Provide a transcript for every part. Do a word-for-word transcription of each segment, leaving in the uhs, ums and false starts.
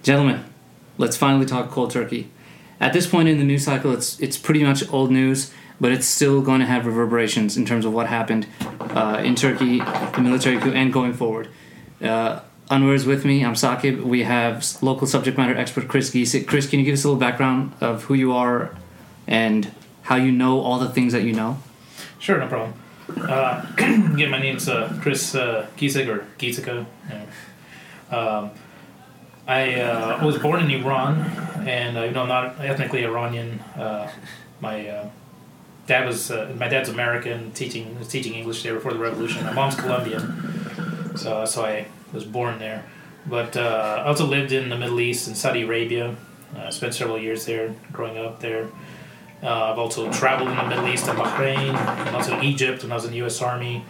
Gentlemen, let's finally talk cold turkey. At this point in the news cycle, it's it's pretty much old news, but it's still going to have reverberations in terms of what happened uh, in Turkey, the military coup, and going forward. Uh, Anwar is with me. I'm Saqib. We have local subject matter expert Chris Giesik. Chris, can you give us a little background of who you are and how you know all the things that you know? Sure, no problem. Uh, again, my name's uh, Chris uh, Giesik, or Giesika. Yeah. Um, I uh, was born in Iran, and uh, you know, I'm not ethnically Iranian. Uh, my uh, dad was uh, my dad's American, teaching was teaching English there before the revolution. My mom's Colombian, so so I was born there. But uh, I also lived in the Middle East in Saudi Arabia. I uh, spent several years there, growing up there. Uh, I've also traveled in the Middle East and Bahrain, and also Egypt when I was in the U S Army.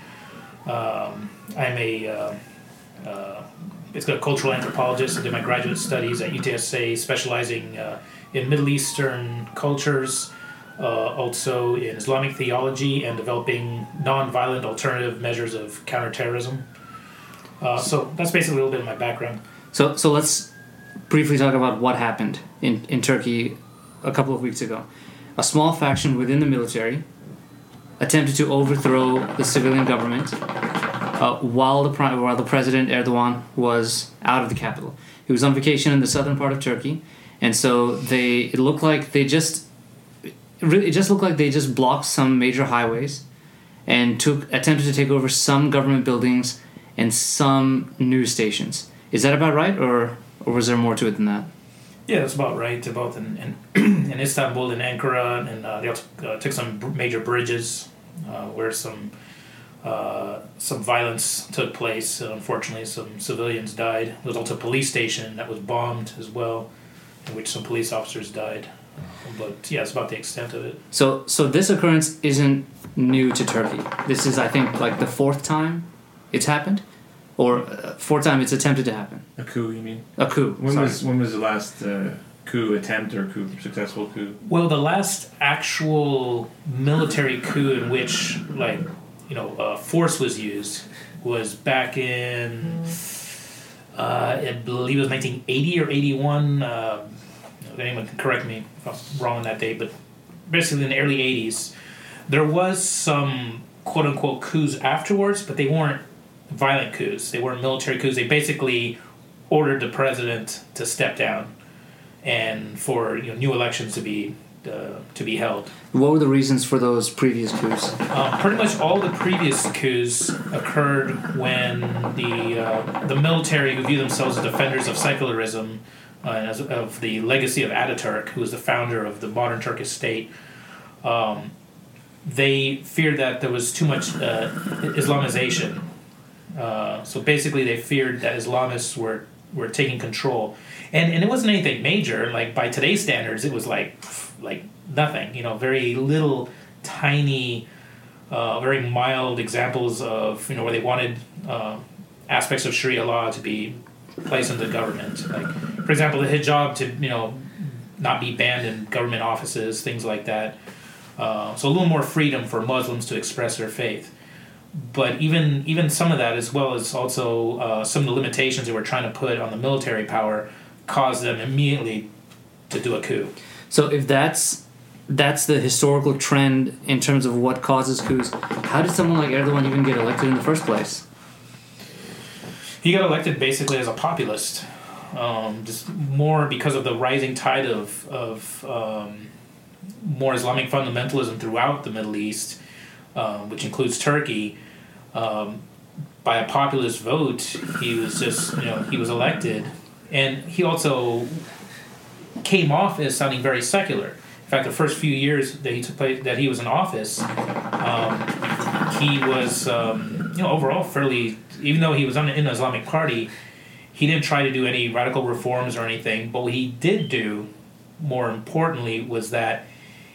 Um, I'm a uh, uh, basically a cultural anthropologist. I did my graduate studies at U T S A, specializing uh, in Middle Eastern cultures, uh, also in Islamic theology, and developing non-violent alternative measures of counterterrorism. Uh, so that's basically a little bit of my background. So, so let's briefly talk about what happened in, in Turkey a couple of weeks ago. A small faction within the military attempted to overthrow the civilian government uh, while the pri- while the president Erdogan was out of the capital. He was on vacation in the southern part of Turkey, and so they it looked like they just it really it just looked like they just blocked some major highways and took attempted to take over some government buildings and some news stations. Is that about right, or or was there more to it than that? Yeah, that's about right. Both in in, in Istanbul and Ankara, and uh, they also uh, took some b- major bridges uh, where some uh, some violence took place. Uh, unfortunately, some civilians died. There was also a police station that was bombed as well, in which some police officers died. But yeah, it's about the extent of it. So, so this occurrence isn't new to Turkey. This is, I think, like the fourth time it's happened. Or uh, fourth time it's attempted to happen. A coup, you mean? A coup. When sorry. was when was the last uh, coup attempt or coup successful coup? Well, the last actual military coup in which, like, you know, uh, force was used was back in, uh, I believe it was nineteen eighty or eighty-one. Uh, if anyone can correct me if I'm wrong on that date, but basically in the early eighties, there was some quote unquote coups afterwards, but they weren't violent coups. They weren't military coups. They basically ordered the president to step down and for, you know, new elections to be uh, to be held. What were the reasons for those previous coups? Um, pretty much all the previous coups occurred when the uh, the military, who view themselves as defenders of secularism uh, and as, of the legacy of Ataturk, who was the founder of the modern Turkish state, um, they feared that there was too much uh, Islamization. Uh, so basically, they feared that Islamists were, were taking control, and and it wasn't anything major. Like by today's standards, it was like like nothing. You know, very little, tiny, uh, very mild examples of, you know, where they wanted uh, aspects of Sharia law to be placed in the government. Like, for example, the hijab to, you know, not be banned in government offices, things like that. Uh, so a little more freedom for Muslims to express their faith. But even even some of that, as well as also uh, some of the limitations they were trying to put on the military power, caused them immediately to do a coup. So if that's that's the historical trend in terms of what causes coups, how did someone like Erdogan even get elected in the first place? He got elected basically as a populist, um, just more because of the rising tide of of um, more Islamic fundamentalism throughout the Middle East. Um, which includes Turkey. Um, by a populist vote, he was just, you know, he was elected, and he also came off as sounding very secular. In fact, the first few years that he took place, that he was in office, um, he was, um, you know, overall fairly. Even though he was in the Islamic Party, he didn't try to do any radical reforms or anything. But what he did do, more importantly, was that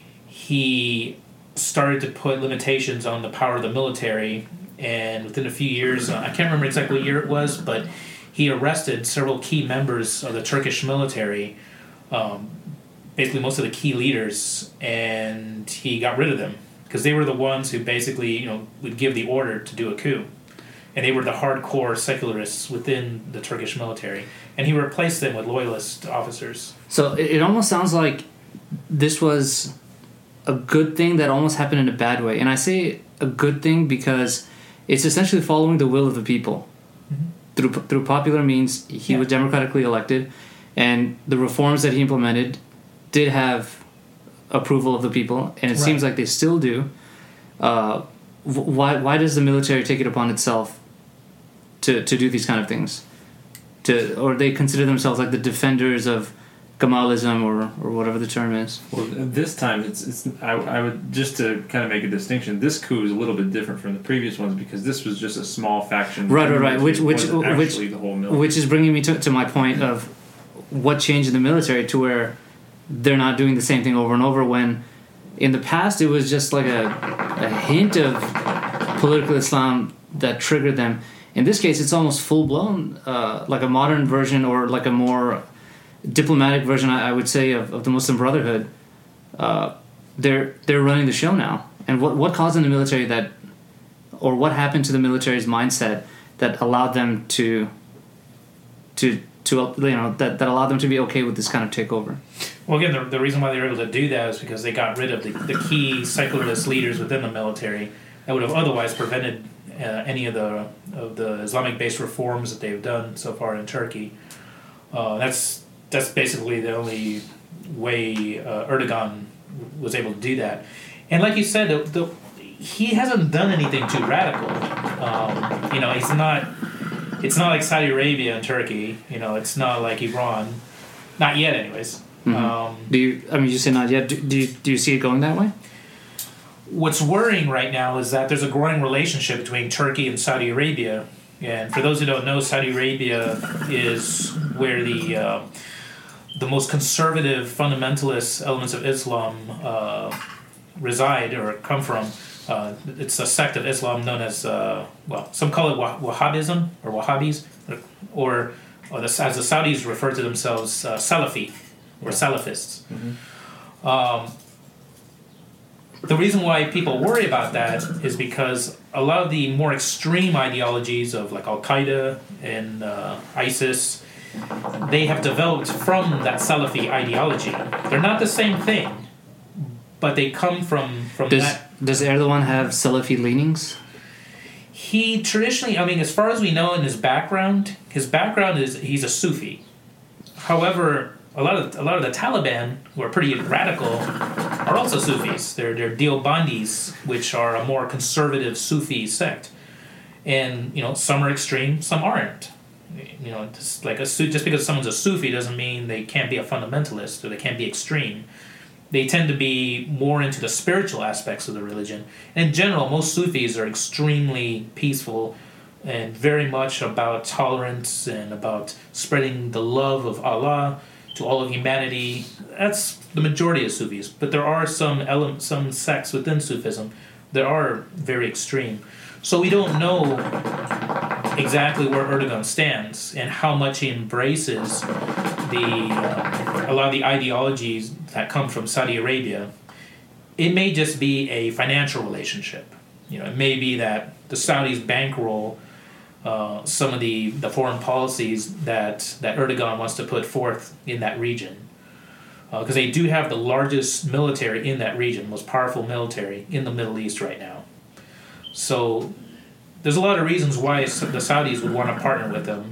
he started to put limitations on the power of the military, and within a few years, uh, I can't remember exactly what year it was, but he arrested several key members of the Turkish military, um, basically most of the key leaders, and he got rid of them because they were the ones who basically, you know, would give the order to do a coup. and they were the hardcore secularists within the Turkish military, and he replaced them with loyalist officers. So it, it almost sounds like this was a good thing that almost happened in a bad way. And I say a good thing because it's essentially following the will of the people. Mm-hmm. Through through popular means, he yeah. was democratically elected, and the reforms that he implemented did have approval of the people, and it right. seems like they still do. Uh, why why does the military take it upon itself to, to do these kind of things? To or they consider themselves like the defenders of Kemalism or, or whatever the term is. Well, this time it's it's I, I would just to kind of make a distinction. This coup is a little bit different from the previous ones because this was just a small faction. Right, right, right. Which which which the whole military. Which is bringing me to to my point of what changed in the military to where they're not doing the same thing over and over. When in the past it was just like a a hint of political Islam that triggered them. In this case, it's almost full blown, uh, like a modern version or like a more diplomatic version, I would say, of, of the Muslim Brotherhood. Uh, they're they're running the show now. And what what caused in the military that, or what happened to the military's mindset that allowed them to, to to you know that, that allowed them to be okay with this kind of takeover? Well, again, the, the reason why they were able to do that is because they got rid of the, the key secularist leaders within the military that would have otherwise prevented uh, any of the of the Islamic-based reforms that they've done so far in Turkey. Uh, that's That's basically the only way uh, Erdogan was able to do that. And like you said, the, the, he hasn't done anything too radical. Um, you know, he's not. It's not like Saudi Arabia and Turkey. You know, it's not like Iran. Not yet, anyways. Mm-hmm. Um, do you? I mean, you say not yet. Do, do you? Do you see it going that way? What's worrying right now is that there's a growing relationship between Turkey and Saudi Arabia. And for those who don't know, Saudi Arabia is where the uh, the most conservative fundamentalist elements of Islam uh, reside or come from. Uh, it's a sect of Islam known as, uh, well, some call it Wah- Wahhabism or Wahhabis, or, or the, as the Saudis refer to themselves, uh, Salafi or Salafists. Mm-hmm. Um, the reason why people worry about that is because a lot of the more extreme ideologies of like Al-Qaeda and uh, ISIS, they have developed from that Salafi ideology. They're not the same thing, but they come from, from does, that. Does Erdogan have Salafi leanings? He traditionally, I mean, as far as we know in his background, his background is he's a Sufi. However, a lot of a lot of the Taliban, who are pretty radical, are also Sufis. They're they're Deobandis, which are a more conservative Sufi sect, and you know some are extreme, some aren't. You know, just like a just because someone's a Sufi doesn't mean they can't be a fundamentalist or they can't be extreme. They tend to be more into the spiritual aspects of the religion. And in general, most Sufis are extremely peaceful and very much about tolerance and about spreading the love of Allah to all of humanity. That's the majority of Sufis. But there are some ele- some sects within Sufism that are very extreme. So we don't know exactly where Erdogan stands and how much he embraces the uh, a lot of the ideologies that come from Saudi Arabia. It may just be a financial relationship. You know, it may be that the Saudis bankroll uh, some of the, the foreign policies that, that Erdogan wants to put forth in that region. Because uh, they do have the largest military in that region, most powerful military in the Middle East right now. So there's a lot of reasons why the Saudis would want to partner with them.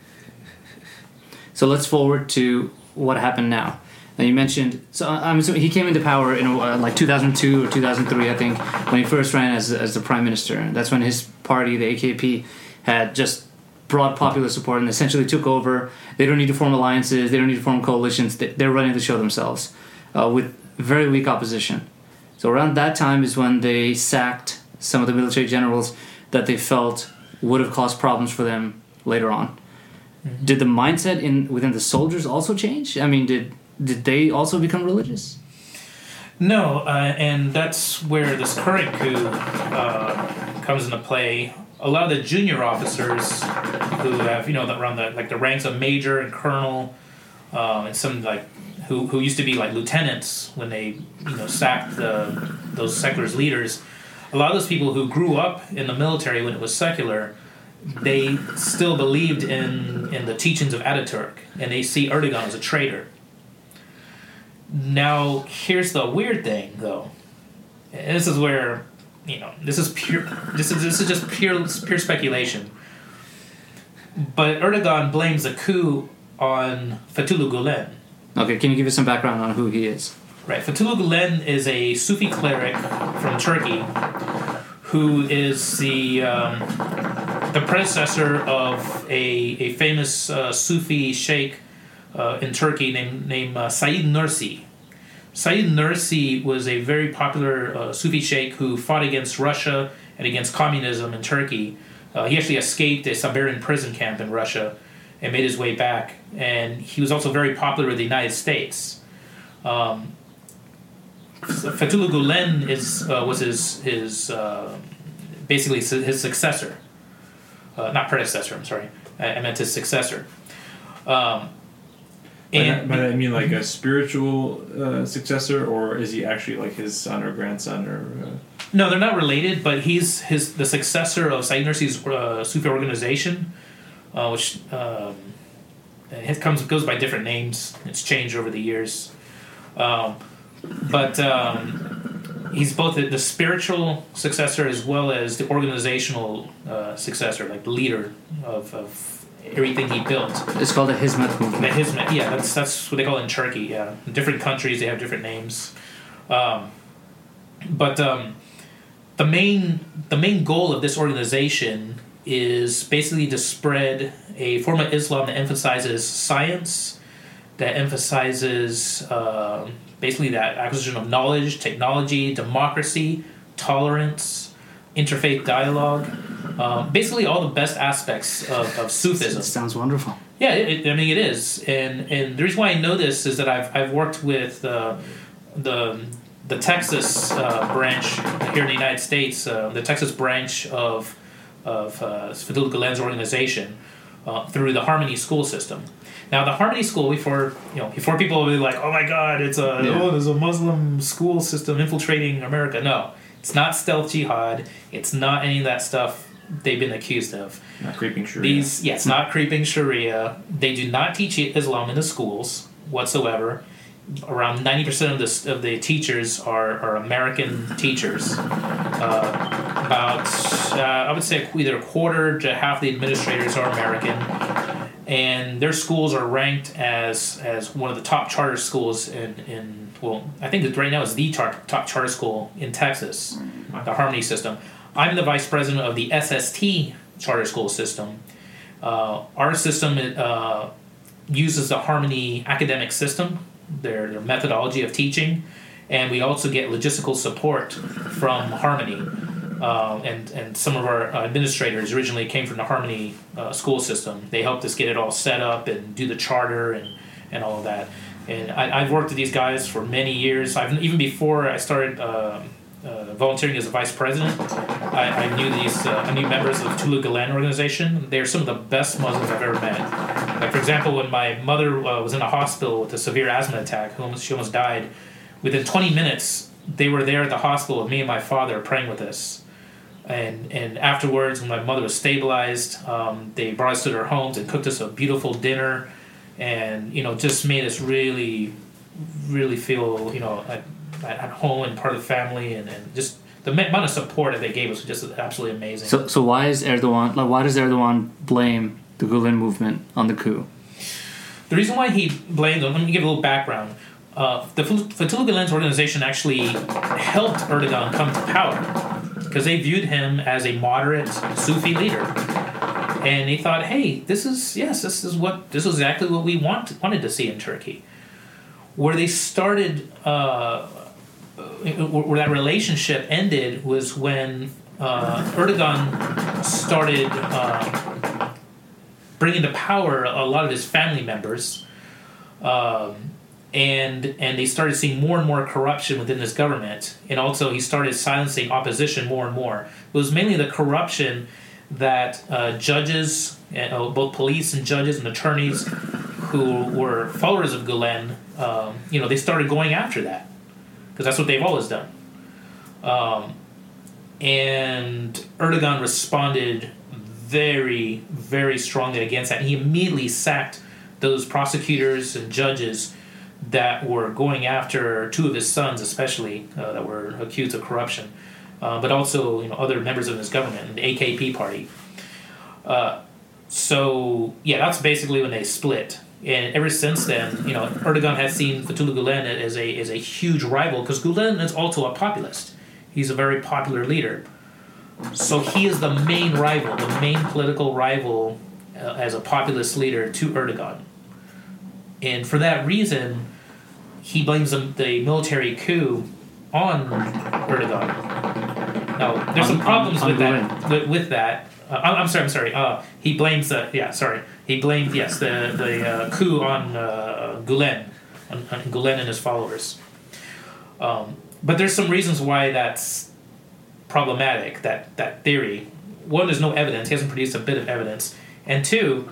So let's forward to what happened now. Now you mentioned, so I'm assuming he came into power in uh, like two thousand two or two thousand three, I think, when he first ran as as the prime minister. That's when his party, the A K P, had just broad popular support and essentially took over. They don't need to form alliances. They don't need to form coalitions. They're running the show themselves uh, with very weak opposition. So around that time is when they sacked some of the military generals that they felt would have caused problems for them later on. Mm-hmm. Did the mindset in within the soldiers also change? I mean, did did they also become religious? No, uh, and that's where this current coup uh, comes into play. A lot of the junior officers who have, you know, around the like the ranks of major and colonel, uh, and some like who who used to be like lieutenants when they you know sacked the those secularist leaders. A lot of those people who grew up in the military when it was secular, they still believed in, in the teachings of Ataturk, and they see Erdogan as a traitor. Now, here's the weird thing, though. And this is where, you know, this is pure. This is this is just pure pure speculation. But Erdogan blames the coup on Fethullah Gulen. Okay, can you give us some background on who he is? Right, Fethullah Gulen is a Sufi cleric from Turkey, who is the um, the predecessor of a a famous uh, Sufi sheikh uh, in Turkey named named uh, Said Nursi. Said Nursi was a very popular uh, Sufi sheikh who fought against Russia and against communism in Turkey. Uh, he actually escaped a Siberian prison camp in Russia and made his way back. And he was also very popular with the United States. Um, Fethullah Gulen is uh, was his his uh, basically his successor, uh, not predecessor. I'm sorry, I, I meant his successor. Um, and by that I mean like a spiritual uh, successor, or is he actually like his son or grandson or? Uh... No, they're not related. But he's his the successor of Said Nursi's uh, Sufi organization, uh, which um, it comes goes by different names. It's changed over the years. Um, But um, he's both the, the spiritual successor as well as the organizational uh, successor, like the leader of, of everything he built. It's called the Hizmet movement. The Hizmet, yeah, that's that's what they call it in Turkey. Yeah, in different countries they have different names. Um, but um, the main the main goal of this organization is basically to spread a form of Islam that emphasizes science, that emphasizes uh, basically that acquisition of knowledge, technology, democracy, tolerance, interfaith dialogue, um, basically all the best aspects of, of Sufism. It sounds wonderful. Yeah, it, I mean it is, and and the reason why I know this is that I've I've worked with uh, the the Texas uh, branch here in the United States, uh, the Texas branch of of uh, Fethullah Gulen's organization uh, through the Harmony school system. Now, the Harmony School, before you know, before people will be like, "Oh my God, it's a yeah. oh, there's a Muslim school system infiltrating America." No, it's not stealth jihad. It's not any of that stuff they've been accused of. Not creeping Sharia. These, yeah, it's not creeping Sharia. They do not teach Islam in the schools whatsoever. Around ninety percent of the of the teachers are, are American teachers. Uh, about uh, I would say either a quarter to half the administrators are American. And their schools are ranked as as one of the top charter schools in, in well, I think that right now is the tar- top charter school in Texas, the Harmony system. I'm the vice president of the S S T charter school system. Uh, our system uh, uses the Harmony academic system, their, their methodology of teaching, and we also get logistical support from Harmony. Uh, and, and some of our administrators originally came from the Harmony uh, school system. They helped us get it all set up and do the charter and, and all of that. And I, I've worked with these guys for many years. I've even before I started uh, uh, volunteering as a vice president, I, I knew these uh, I knew members of the Fethullah Gulen organization. They're some of the best Muslims I've ever met. Like for example, when my mother uh, was in a hospital with a severe asthma attack, almost, she almost died. Within twenty minutes, they were there at the hospital with me and my father praying with us. And and afterwards, when my mother was stabilized, um, they brought us to their homes and cooked us a beautiful dinner, and you know just made us really, really feel you know at, at home and part of the family, and, and just the amount of support that they gave us was just absolutely amazing. So so why is Erdogan like why does Erdogan blame the Gulen movement on the coup? The reason why he blamed them, let me give a little background. Uh, the Fethullah Gulen's organization actually helped Erdogan come to power, because they viewed him as a moderate Sufi leader, and they thought, "Hey, this is yes, this is what this is exactly what we want wanted to see in Turkey." Where they started, uh, where that relationship ended, was when uh, Erdogan started uh, bringing to power a lot of his family members, um, and and they started seeing more and more corruption within this government, and also he started silencing opposition more and more. It was mainly the corruption that uh, judges, uh, both police and judges and attorneys, who were followers of Gulen, um, you know, they started going after that, because that's what they've always done. Um, and Erdogan responded very, very strongly against that. And he immediately sacked those prosecutors and judges that were going after two of his sons, especially, uh, that were accused of corruption, uh, but also, you know, other members of his government, the A K P party. Uh, so, yeah, that's basically when they split. And ever since then, you know, Erdogan has seen Fethullah Gulen as a as a huge rival, because Gulen is also a populist. He's a very popular leader. So he is the main rival, the main political rival uh, as a populist leader to Erdogan. And for that reason, he blames the, the military coup on Erdogan. Now, there's some problems with that. With, with that, uh, I'm sorry. I'm sorry. Uh, he blames the yeah. Sorry. He blamed yes the the uh, coup on uh, Gulen, on, on Gulen and his followers. Um, but there's some reasons why that's problematic. That that theory. One, there's no evidence. He hasn't produced a bit of evidence. And two,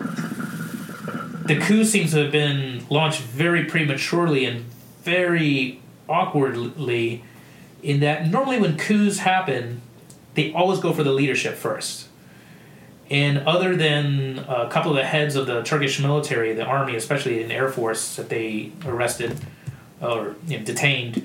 the coup seems to have been launched very prematurely and very awkwardly, in that normally when coups happen, they always go for the leadership first. And other than a couple of the heads of the Turkish military, the army, especially in the Air Force, that they arrested or you know, detained,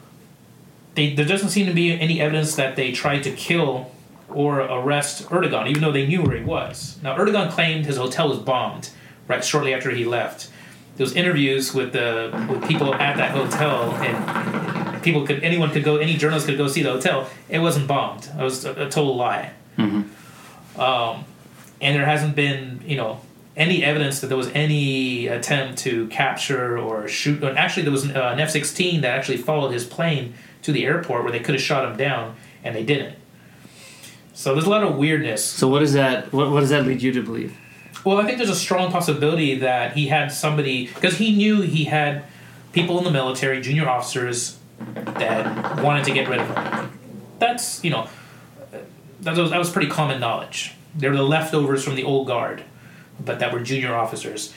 they, there doesn't seem to be any evidence that they tried to kill or arrest Erdogan, even though they knew where he was. Now, Erdogan claimed his hotel was bombed right shortly after he left. There was interviews with the with people at that hotel, and people could anyone could go, any journalist could go see the hotel. It wasn't bombed. It was a, a total lie. Mm-hmm. Um, and there hasn't been, you know, any evidence that there was any attempt to capture or shoot. And actually, there was an, uh, an F sixteen that actually followed his plane to the airport where they could have shot him down, and they didn't. So there's a lot of weirdness. So what does that what, what does that lead you to believe? Well, I think there's a strong possibility that he had somebody, because he knew he had people in the military, junior officers, that wanted to get rid of him. That's, you know, that was, that was pretty common knowledge. They were the leftovers from the old guard, but that were junior officers.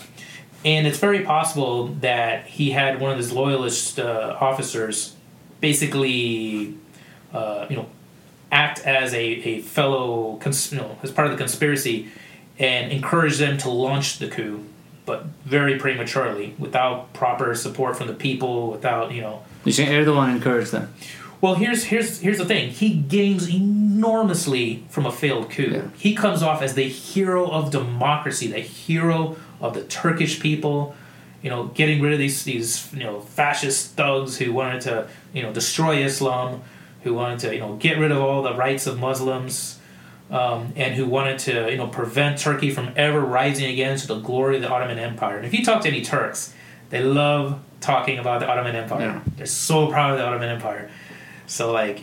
And it's very possible that he had one of his loyalist uh, officers basically, uh, you know, act as a, a fellow, cons- you know, as part of the conspiracy, and encourage them to launch the coup, but very prematurely, without proper support from the people, without, you know... You're saying Erdogan encouraged them? Well, here's here's here's the thing. He gains enormously from a failed coup. Yeah. He comes off as the hero of democracy, the hero of the Turkish people, you know, getting rid of these, these you know, fascist thugs who wanted to, you know, destroy Islam, who wanted to, you know, get rid of all the rights of Muslims, Um, and who wanted to, you know, prevent Turkey from ever rising again to the glory of the Ottoman Empire. And if you talk to any Turks, they love talking about the Ottoman Empire. Yeah. They're so proud of the Ottoman Empire. So, like,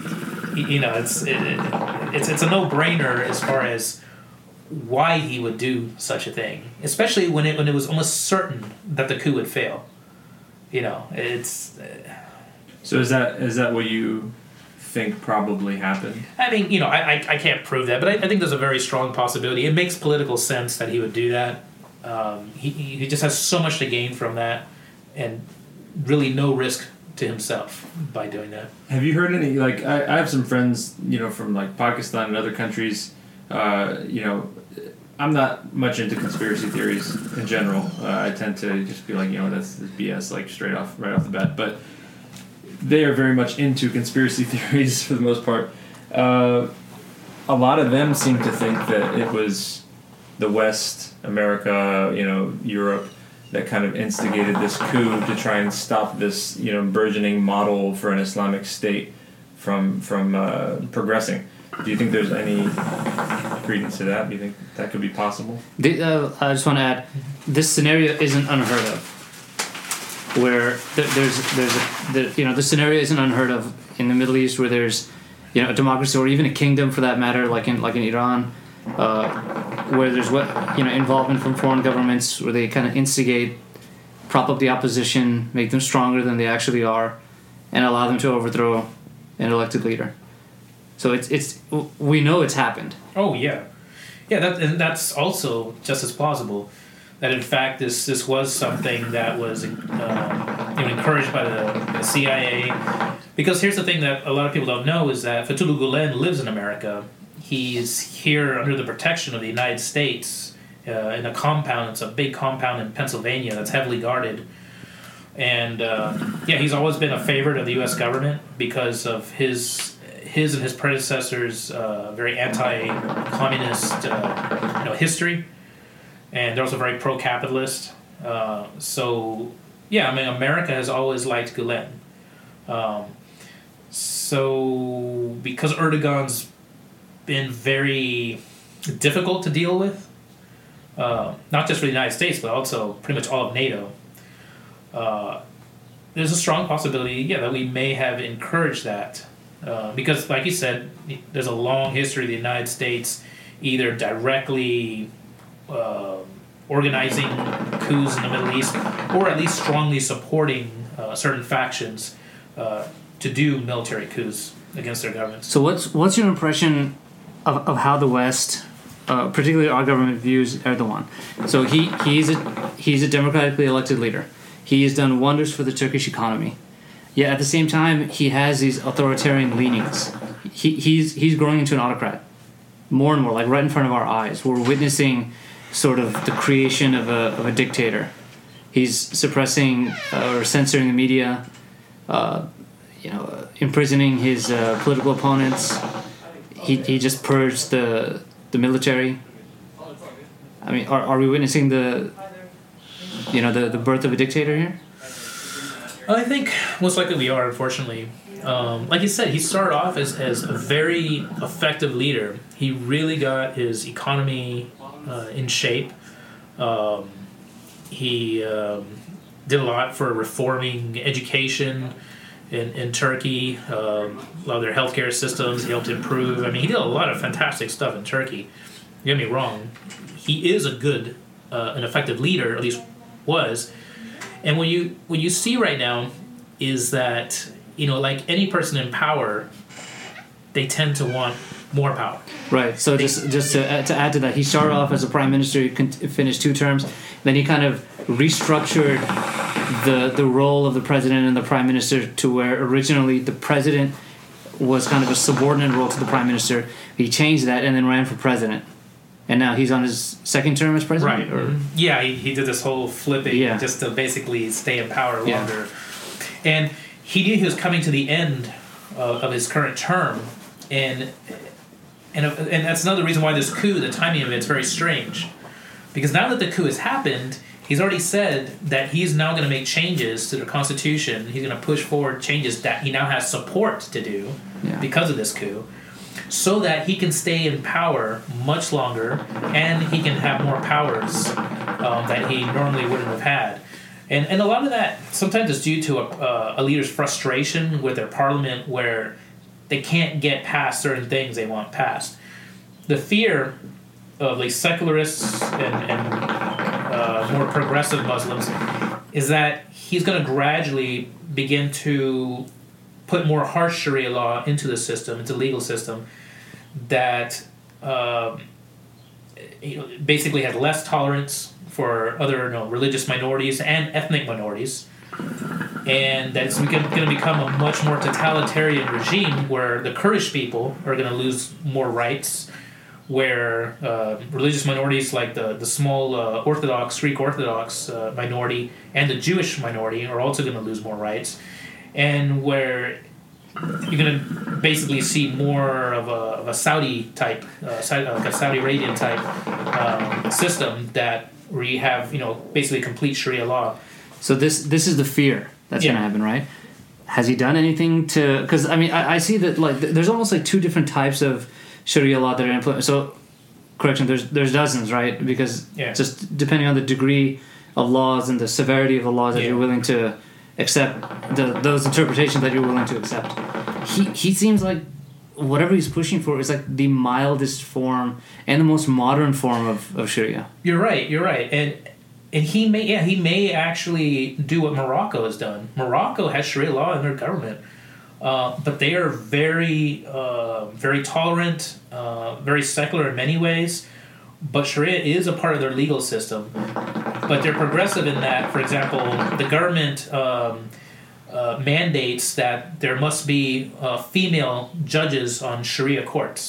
you know, it's it, it, it's it's a no-brainer as far as why he would do such a thing, especially when it when it was almost certain that the coup would fail. You know, it's. Uh, so is that is that what you think probably happened? I mean, you know, I, I, I can't prove that, but I, I think there's a very strong possibility. It makes political sense that he would do that. Um, he, he just has so much to gain from that, and really no risk to himself by doing that. Have you heard any, like, I, I have some friends, you know, from, like, Pakistan and other countries, uh, you know, I'm not much into conspiracy theories in general. Uh, I tend to just be like, you know, that's, that's B S, like, straight off, right off the bat, but they are very much into conspiracy theories for the most part. Uh, a lot of them seem to think that it was the West, America, you know, Europe, that kind of instigated this coup to try and stop this, you know, burgeoning model for an Islamic state from from uh, progressing. Do you think there's any credence to that? Do you think that could be possible? The, uh, I just want to add, this scenario isn't unheard of. Where th- there's there's a the, you know the scenario isn't unheard of in the Middle East, where there's you know a democracy or even a kingdom for that matter, like in like in Iran, uh, where there's what you know involvement from foreign governments, where they kind of instigate, prop up the opposition, make them stronger than they actually are, and allow them to overthrow an elected leader. So it's it's we know it's happened. Oh yeah, yeah. That and that's also just as plausible. That in fact this this was something that was uh, you know, encouraged by the, the C I A. Because here's the thing that a lot of people don't know is that Fethullah Gulen lives in America. he's here under the protection of the United States uh, in a compound. It's a big compound in Pennsylvania that's heavily guarded. And uh, yeah, he's always been a favorite of the U S government because of his his and his predecessors' uh, very anti-communist uh, you know history, and they're also very pro-capitalist. Uh, so yeah, I mean, America has always liked Gulen. Um, so because Erdogan's been very difficult to deal with, uh, not just for the United States but also pretty much all of NATO. Uh, there's a strong possibility, yeah, that we may have encouraged that. Uh, because, like you said, there's a long history of the United States either directly uh, organizing coups in the Middle East or at least strongly supporting uh, certain factions uh, to do military coups against their governments. So what's what's your impression of, of how the West, uh, particularly our government, views Erdogan? So he, he's a he's a democratically elected leader. He has done wonders for the Turkish economy. Yet at the same time, he has these authoritarian leanings. He, he's he's growing into an autocrat, more and more, like right in front of our eyes. We're witnessing sort of the creation of a of a dictator. He's suppressing uh, or censoring the media, uh, you know, imprisoning his uh, political opponents. He he just purged the the military. I mean, are are we witnessing the you know the, the birth of a dictator here? I think most likely we are, unfortunately. Um, like you said, he started off as, as a very effective leader. He really got his economy uh, in shape. Um, he um, did a lot for reforming education in, in Turkey, um, a lot of their healthcare systems. He helped improve. I mean, he did a lot of fantastic stuff in Turkey. Don't get me wrong. He is a good, uh, an effective leader, at least was. And what you what you see right now is that, you know, like any person in power, they tend to want more power. Right. So they, just just to add, to add to that, he started off as a prime minister, he finished two terms, then he kind of restructured the the role of the president and the prime minister to where originally the president was kind of a subordinate role to the prime minister. He changed that and then ran for president. And now he's on his second term as president? Right. Or? Yeah, he, he did this whole flipping yeah. just to basically stay in power longer. Yeah. And he knew he was coming to the end of, of his current term. And, and and that's another reason why this coup, the timing of it, is very strange. Because now that the coup has happened, he's already said that he's now going to make changes to the Constitution. He's going to push forward changes that he now has support to do yeah. because of this coup, so that he can stay in power much longer and he can have more powers um, that he normally wouldn't have had. And and a lot of that sometimes is due to a, uh, a leader's frustration with their parliament where they can't get past certain things they want passed. The fear of like secularists and, and uh, more progressive Muslims is that he's going to gradually begin to put more harsh Sharia law into the system, into the legal system, that uh, you know, basically has less tolerance for other you know, religious minorities and ethnic minorities, and that it's going to become a much more totalitarian regime where the Kurdish people are going to lose more rights, where uh, religious minorities like the, the small uh, Orthodox, Greek Orthodox uh, minority and the Jewish minority are also going to lose more rights, and where you're going to basically see more of a, of a Saudi type, uh, like a Saudi Arabian type um, system that where you have, you know, basically complete Sharia law. So this this is the fear that's yeah. going to happen, right? Has he done anything to... Because, I mean, I, I see that, like, there's almost, like, two different types of Sharia law that are implemented. So, correction, there's there's dozens, right? Because yeah. just depending on the degree of laws and the severity of the laws that yeah. you're willing to accept, the, those interpretations that you're willing to accept. He he seems like whatever he's pushing for is like the mildest form and the most modern form of, of Sharia. You're right, you're right. And and he may yeah, he may actually do what Morocco has done. Morocco has Sharia law in their government. Uh, but they are very uh, very tolerant, uh, very secular in many ways. But Sharia is a part of their legal system. But they're progressive in that, for example, the government um, uh, mandates that there must be uh, female judges on Sharia courts.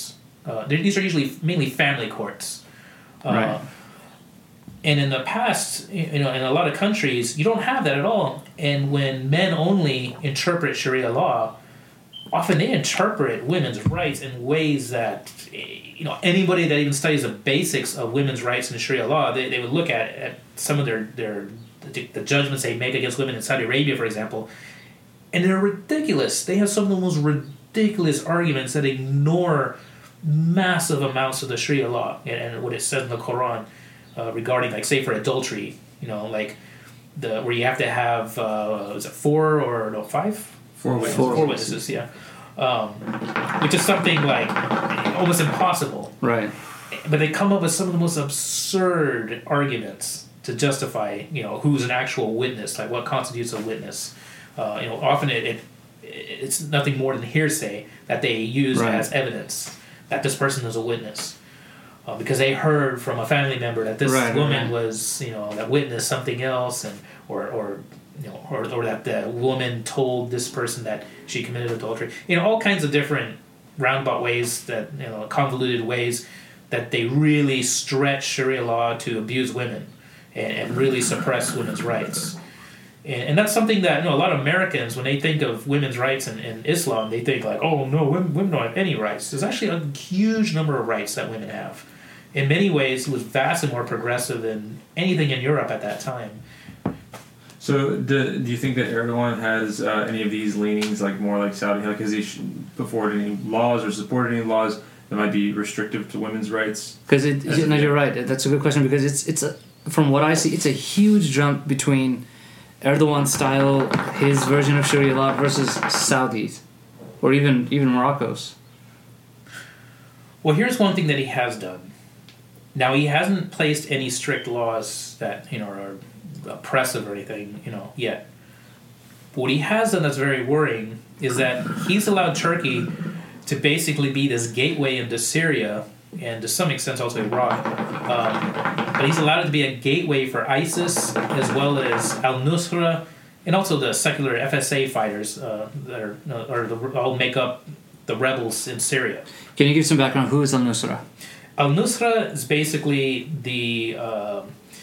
Uh, these are usually mainly family courts. Uh, Right. And in the past, you know, in a lot of countries, you don't have that at all. And when men only interpret Sharia law, often they interpret women's rights in ways that, you know, anybody that even studies the basics of women's rights in Sharia law, they, they would look at, at some of their, their the judgments they make against women in Saudi Arabia, for example, and they're ridiculous. They have some of the most ridiculous arguments that ignore massive amounts of the Sharia law and, and what it says in the Quran. Uh, regarding, like, say for adultery, you know, like the where you have to have uh, was it four or no five? Four witnesses. Four, four witnesses, yeah. Um, which is something like almost impossible. Right. But they come up with some of the most absurd arguments to justify, you know, who's an actual witness, like what constitutes a witness. Uh, you know, often it, it it's nothing more than hearsay that they use Right. as evidence that this person is a witness. Uh, because they heard from a family member that this Right, woman right. was, you know, that witnessed something else, and or or you know, or or that the woman told this person that she committed adultery. You know, all kinds of different roundabout ways that, you know, convoluted ways that they really stretch Sharia law to abuse women and, and really suppress women's rights. And, and that's something that, you know, a lot of Americans, when they think of women's rights in, in Islam, they think like, oh no, women, women don't have any rights. There's actually a huge number of rights that women have. In many ways, it was vastly more progressive than anything in Europe at that time. So, do, do you think that Erdogan has uh, any of these leanings, like more like Saudi? Like, has he put forward any laws or supported any laws that might be restrictive to women's rights? Because it, As you a- know, you're right. That's a good question because it's it's a, from what I see, it's a huge jump between Erdogan's style, his version of Sharia law versus Saudi's, or even even Morocco's. Well, here's one thing that he has done. Now, he hasn't placed any strict laws that, you know, are oppressive or anything, you know, yet. But what he has done that's very worrying is that he's allowed Turkey to basically be this gateway into Syria and to some extent also Iraq. Um, but he's allowed it to be a gateway for ISIS as well as al-Nusra and also the secular F S A fighters uh, that are uh, or the, all make up the rebels in Syria. Can you give some background? Who is Al Nusra? Al-Nusra is basically the uh,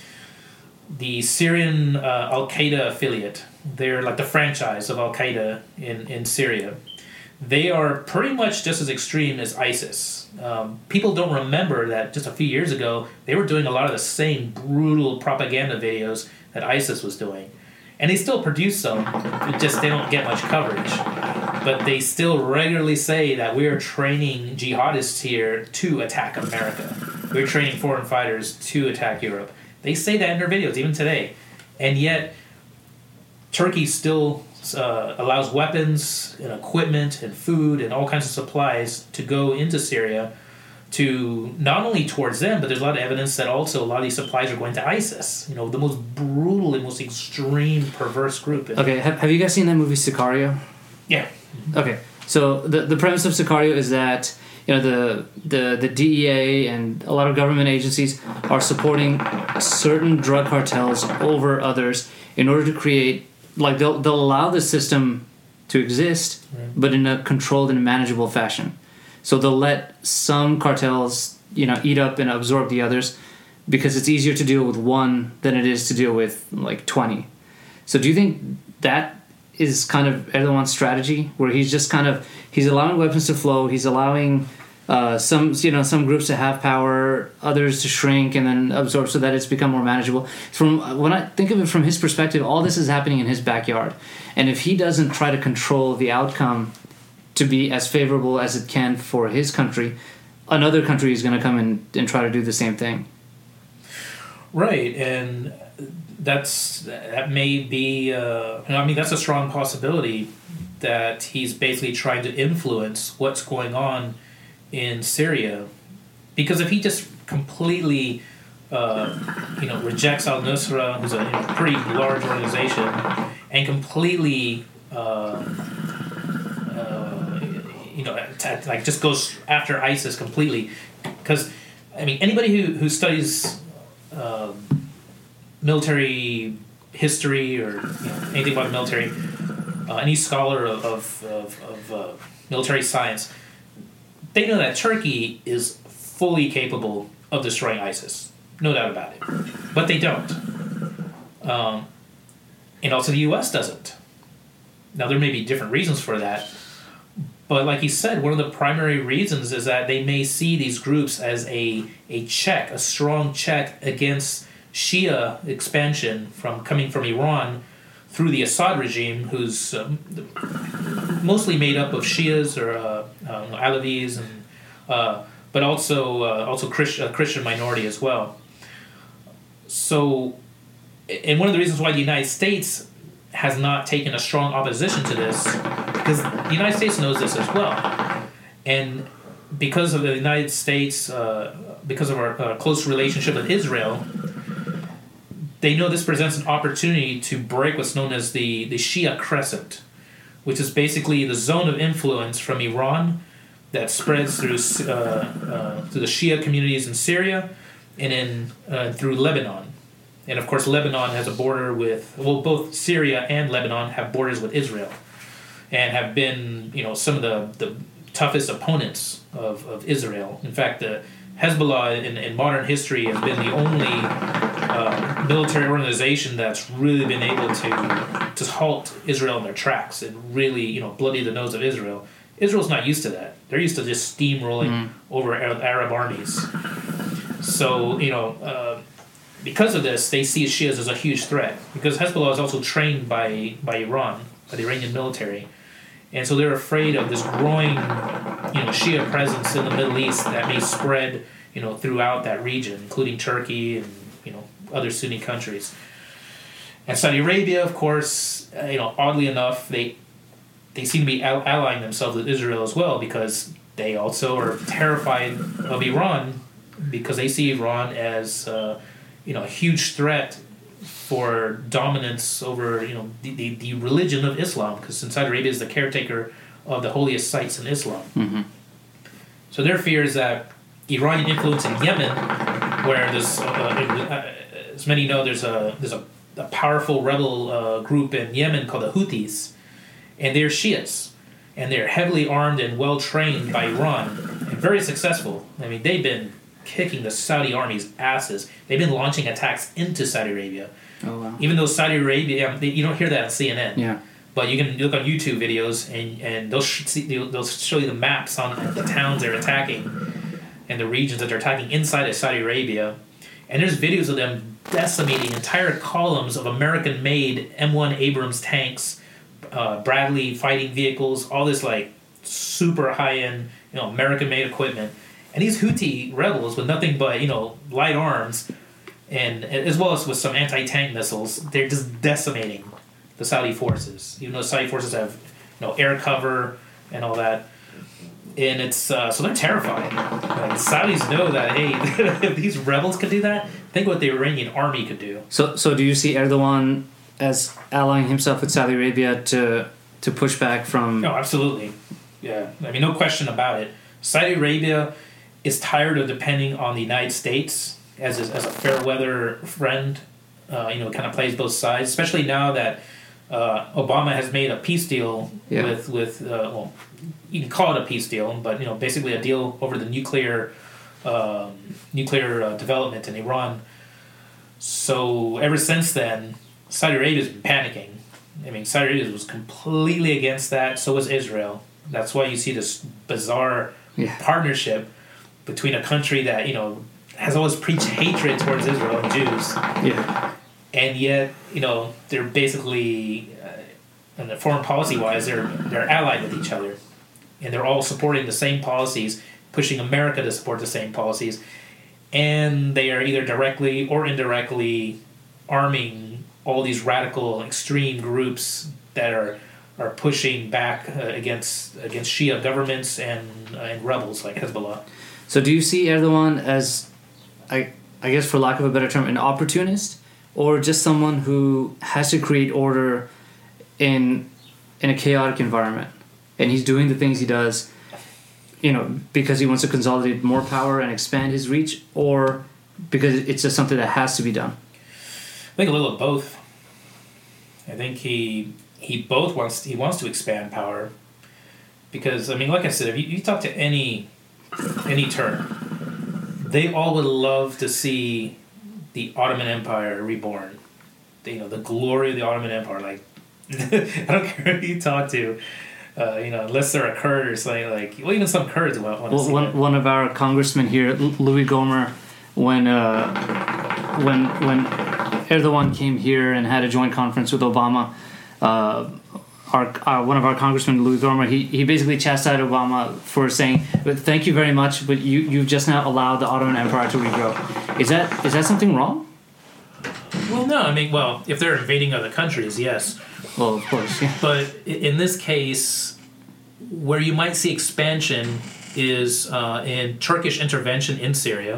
the Syrian uh, Al-Qaeda affiliate. They're like the franchise of Al-Qaeda in, in Syria. They are pretty much just as extreme as ISIS. Um, people don't remember that just a few years ago, they were doing a lot of the same brutal propaganda videos that ISIS was doing. And they still produce some, it just they don't get much coverage. But they still regularly say that we're training jihadists here to attack America. We're training foreign fighters to attack Europe. They say that in their videos, even today. And yet, Turkey still uh, allows weapons and equipment and food and all kinds of supplies to go into Syria to not only towards them, but there's a lot of evidence that also a lot of these supplies are going to ISIS. You know, the most brutal and most extreme perverse group. Okay, have, have you guys seen that movie Sicario? Yeah. Okay, so the the premise of Sicario is that you know the the the D E A and a lot of government agencies are supporting certain drug cartels over others in order to create like they'll they'll allow the system to exist, Right. but in a controlled and manageable fashion. So they'll let some cartels you know eat up and absorb the others because it's easier to deal with one than it is to deal with like twenty. So do you think that is kind of Erdogan's strategy, where he's just kind of he's allowing weapons to flow, he's allowing uh, some you know some groups to have power, others to shrink and then absorb, so that it's become more manageable. From when I think of it from his perspective, all this is happening in his backyard, and if he doesn't try to control the outcome to be as favorable as it can for his country, another country is going to come in and try to do the same thing. Right, and that's that may be. Uh, I mean, that's a strong possibility that he's basically trying to influence what's going on in Syria, because if he just completely, uh, you know, rejects Al-Nusra, who's a you know, pretty large organization, and completely, uh, uh, you know, attack, like just goes after ISIS completely, because I mean, anybody who who studies Uh, military history or you know, anything about the military, uh, any scholar of of, of, of uh, military science, they know that Turkey is fully capable of destroying ISIS. No doubt about it. But they don't. Um, and also the U S doesn't. Now, there may be different reasons for that. But like he said, one of the primary reasons is that they may see these groups as a, a check, a strong check against Shia expansion from coming from Iran through the Assad regime, who's um, mostly made up of Shias or uh, um, Alevis, and uh, but also uh, also Christ- a Christian minority as well. So, and one of the reasons why the United States has not taken a strong opposition to this, because the United States knows this as well, and because of the United States, uh, because of our uh, close relationship with Israel, they know this presents an opportunity to break what's known as the, the Shia Crescent, which is basically the zone of influence from Iran that spreads through uh, uh, through the Shia communities in Syria and in uh, through Lebanon. And of course, Lebanon has a border with, well, both Syria and Lebanon have borders with Israel and have been, you know, some of the, the toughest opponents of, of Israel. In fact, the Hezbollah in, in modern history has been the only uh, military organization that's really been able to to halt Israel in their tracks and really, you know, bloody the nose of Israel. Israel's not used to that. They're used to just steamrolling mm. over Arab armies. So, you know, uh, because of this, they see Shias as a huge threat. Because Hezbollah is also trained by, by Iran, by the Iranian military. And so they're afraid of this growing, you know, Shia presence in the Middle East that may spread, you know, throughout that region, including Turkey and, you know, other Sunni countries. And Saudi Arabia, of course, uh, you know, oddly enough, they they seem to be al- allying themselves with Israel as well, because they also are terrified of Iran, because they see Iran as, uh, you know, a huge threat for dominance over, you know, the, the, the religion of Islam, because Saudi Arabia is the caretaker of the holiest sites in Islam. Mm-hmm. So their fear is that Iranian influence in Yemen, where there's, uh, uh, as many know, there's a there's a, a powerful rebel uh, group in Yemen called the Houthis, and they're Shias, and they're heavily armed and well trained by Iran, and very successful. I mean, they've been kicking the Saudi army's asses. They've been launching attacks into Saudi Arabia. Oh, wow. Even though Saudi Arabia, they, you don't hear that on C N N. Yeah. But you can look on YouTube videos, and, and they'll, sh- see, they'll show you the maps on the towns they're attacking and the regions that they're attacking inside of Saudi Arabia. And there's videos of them decimating entire columns of American-made M one Abrams tanks, uh, Bradley fighting vehicles, all this like super high-end, you know, American-made equipment. And these Houthi rebels, with nothing but, you know, light arms, and as well as with some anti-tank missiles, they're just decimating the Saudi forces. Even though Saudi forces have, you know, air cover and all that, and it's uh, so they're terrified. Like, Saudis know that, hey, if these rebels could do that, think what the Iranian army could do. So, so do you see Erdogan as allying himself with Saudi Arabia to to push back from? No, absolutely. Yeah, I mean, no question about it. Saudi Arabia is tired of depending on the United States as a, as a fair weather friend. Uh, you know, it kind of plays both sides, especially now that uh, Obama has made a peace deal yeah. with with uh, well, you can call it a peace deal, but you know, basically a deal over the nuclear um, nuclear uh, development in Iran. So ever since then, Saudi Arabia's been panicking. I mean, Saudi Arabia was completely against that. So was Israel. That's why you see this bizarre yeah. partnership between a country that, you know, has always preached hatred towards Israel and Jews. Yeah. And yet, you know, they're basically, uh, and foreign policy-wise, they're they're allied with each other. And they're all supporting the same policies, pushing America to support the same policies. And they are either directly or indirectly arming all these radical, extreme groups that are are pushing back uh, against against Shia governments and uh, and rebels like Hezbollah. So do you see Erdogan as, I I guess for lack of a better term, an opportunist, or just someone who has to create order in in a chaotic environment, and he's doing the things he does, you know, because he wants to consolidate more power and expand his reach, or because it's just something that has to be done? I think a little of both. I think he he both wants he wants to expand power, because I mean, like I said, if you, you talk to any any Turk, they all would love to see the Ottoman Empire reborn. You know, the glory of the Ottoman Empire. Like, I don't care who you talk to, uh, you know, unless they're a Kurd or something like. Well, even some Kurds want, want to well, see one that. one of our congressmen here, L- Louis Gomer, when uh, when when Erdogan came here and had a joint conference with Obama, uh, our, our one of our congressmen, Louis Gomer, he, he basically chastised Obama for saying, "But thank you very much, but you you've just now allowed the Ottoman Empire to regrow." Is that is that something wrong? Well, no. I mean, well, if they're invading other countries, yes. Well, of course, yeah. But i- in this case, where you might see expansion is uh, in Turkish intervention in Syria,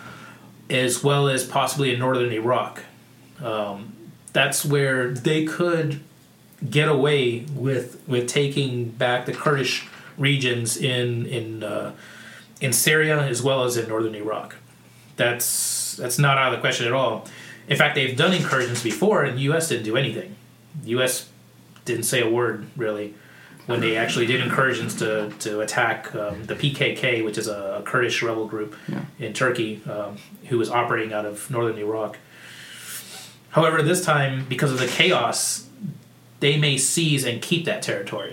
as well as possibly in northern Iraq. Um, that's where they could get away with with taking back the Kurdish regions in in uh, in Syria as well as in northern Iraq. That's that's not out of the question at all. In fact, they've done incursions before, and the U S didn't do anything. The U S didn't say a word, really, when they actually did incursions to, to attack um, the P K K, which is a Kurdish rebel group Yeah. in Turkey, um, who was operating out of northern Iraq. However, this time, because of the chaos, they may seize and keep that territory.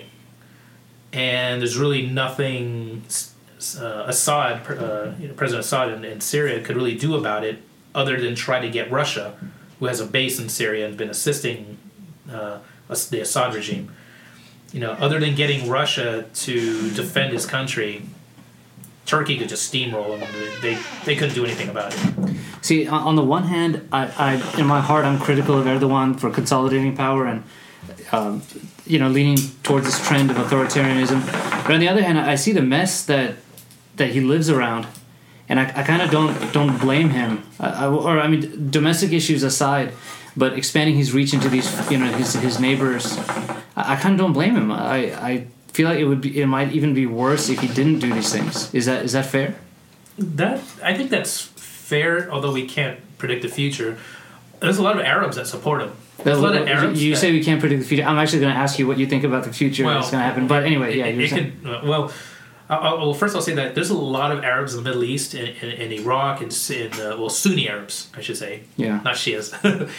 And there's really nothing uh, Assad, uh, you know, President Assad in, in Syria could really do about it, other than try to get Russia, who has a base in Syria and been assisting uh, the Assad regime. You know, other than getting Russia to defend his country, Turkey could just steamroll them. They they couldn't do anything about it. See, on on the one hand, I, I in my heart I'm critical of Erdogan for consolidating power and um, you know leaning towards this trend of authoritarianism. But on the other hand, I see the mess that that he lives around. And I, I kind of don't don't blame him, I, I, or I mean, domestic issues aside, but expanding his reach into these, you know, his his neighbors, I, I kind of don't blame him. I, I feel like it would be, it might even be worse if he didn't do these things. Is that is that fair? That I think that's fair, although we can't predict the future. There's a lot of Arabs that support him. There's a lot of Arabs. You that, say we can't predict the future. I'm actually going to ask you what you think about the future well, that's going to happen. But anyway, yeah, it, you're it saying. could, uh, well. Uh, well, first I'll say that there's a lot of Arabs in the Middle East, in, in, in Iraq, and in, uh, well, Sunni Arabs, I should say, Yeah. not Shias.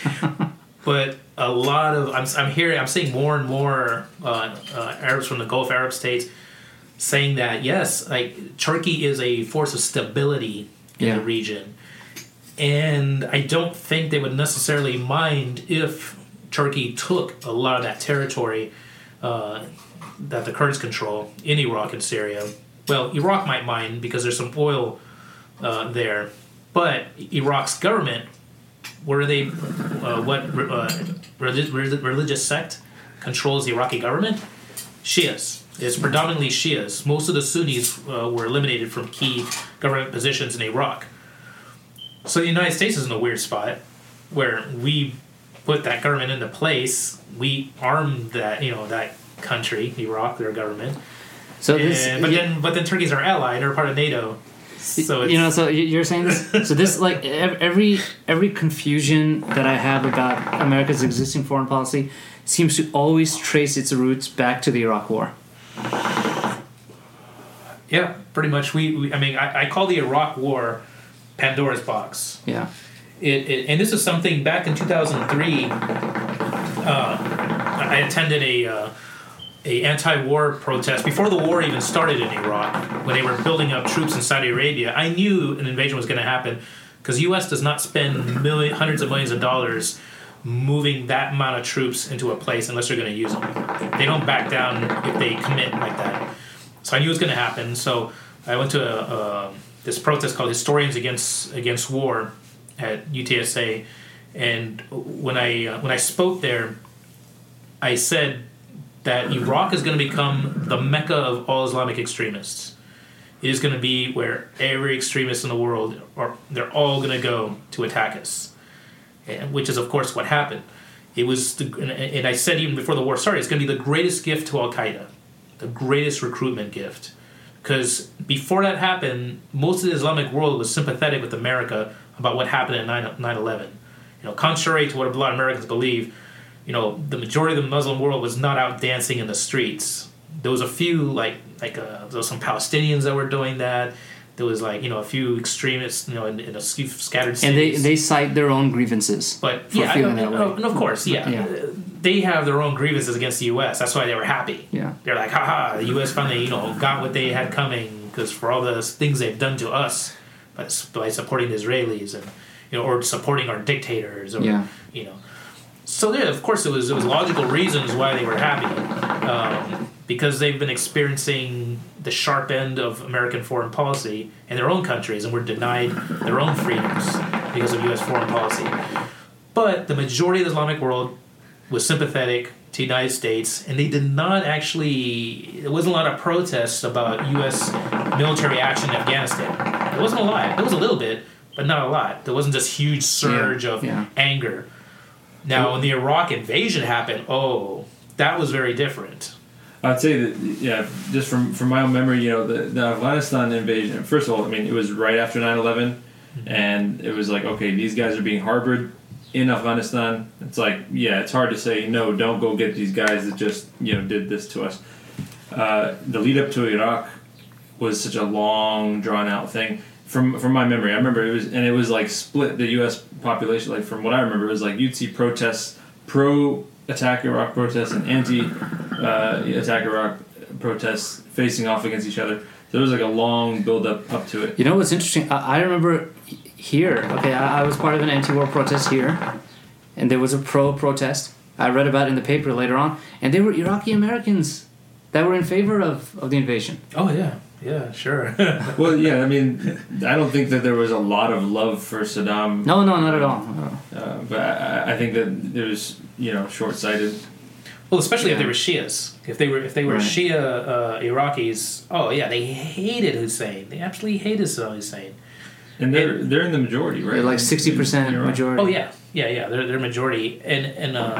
But a lot of I'm I'm hearing I'm seeing more and more uh, uh, Arabs from the Gulf Arab states saying that yes, like Turkey is a force of stability in Yeah. the region, and I don't think they would necessarily mind if Turkey took a lot of that territory. Uh, that the Kurds control in Iraq and Syria. Well, Iraq might mind because there's some oil uh, there, but Iraq's government, where they, uh, what uh, religious, religious sect controls the Iraqi government? Shias. It's predominantly Shias. Most of the Sunnis uh, were eliminated from key government positions in Iraq. So the United States is in a weird spot where we put that government into place. We armed that, you know, that country, Iraq, their government. So this, and, but yeah, then, but then Turkey's our ally and they're part of NATO. So it's, you know, so you're saying this. So this, like ev- every every confusion that I have about America's existing foreign policy seems to always trace its roots back to the Iraq War. yeah, pretty much. We, we I mean, I, I call the Iraq War Pandora's box. Yeah. It, it and this is something back in two thousand three. Uh, I attended a. Uh, a anti-war protest before the war even started in Iraq, when they were building up troops in Saudi Arabia. I knew an invasion was going to happen because the U S does not spend million, hundreds of millions of dollars moving that amount of troops into a place unless they're going to use them. They don't back down if they commit like that. So I knew it was going to happen. So I went to a, a, this protest called Historians Against Against War at U T S A, and when I uh, when I spoke there, I said that Iraq is going to become the mecca of all Islamic extremists. It is going to be where every extremist in the world, are, they're all going to go to attack us, and, which is, of course, what happened. It was, the, and, and I said even before the war started, it's going to be the greatest gift to Al-Qaeda, the greatest recruitment gift. Because before that happened, most of the Islamic world was sympathetic with America about what happened in nine eleven. You know, contrary to what a lot of Americans believe, you know, the majority of the Muslim world was not out dancing in the streets. there was a few like like uh, there was some Palestinians that were doing that. There was like you know a few extremists you know in, in a few scattered cities. And they, they cite their own grievances. But for yeah, feeling I, that I, way. and of course, yeah, Yeah. they have their own grievances against the U S. That's why they were happy. Yeah. They're like, haha, the U S finally you know got what they had coming because for all the things they've done to us by, by supporting the Israelis and you know or supporting our dictators or Yeah. you know. So yeah, of course, it was it was logical reasons why they were happy, um, because they've been experiencing the sharp end of American foreign policy in their own countries, and were denied their own freedoms because of U S foreign policy. But the majority of the Islamic world was sympathetic to the United States, and they did not actually. There wasn't a lot of protests about U S military action in Afghanistan. There wasn't a lot. There was a little bit, but not a lot. There wasn't this huge surge Yeah, of yeah. anger. Now, when the Iraq invasion happened, oh, that was very different. I'd say that, yeah, just from, from my own memory, you know, the, the Afghanistan invasion, first of all, I mean, it was right after nine eleven, and it was like, okay, these guys are being harbored in Afghanistan. It's like, yeah, it's hard to say, no, don't go get these guys that just, you know, did this to us. Uh, the lead up to Iraq was such a long, drawn-out thing. From from my memory, I remember it was, and it was like split the U S population. Like from what I remember, it was like you'd see protests, pro-attack Iraq protests, and anti-attack uh, Iraq protests facing off against each other. So there was like a long build up up to it. You know what's interesting? I, I remember here. Okay, I, I was part of an anti-war protest here, and there was a pro-protest. I read about it in the paper later on, and they were Iraqi Americans that were in favor of, of the invasion. Oh, yeah. Yeah, sure. Well, yeah, I mean, I don't think that there was a lot of love for Saddam. No, no, not at all. No. Uh, but I, I think that there was, you know, short-sighted. Well, especially if Yeah. they were Shias. If they were if they were Right. Shia uh, Iraqis, oh yeah, they hated Hussein. They absolutely hated Saddam Hussein. And they're they're in the majority, right? They're like In- sixty percent in Iraq. majority. Oh yeah, yeah, yeah. They're they're majority. And and uh,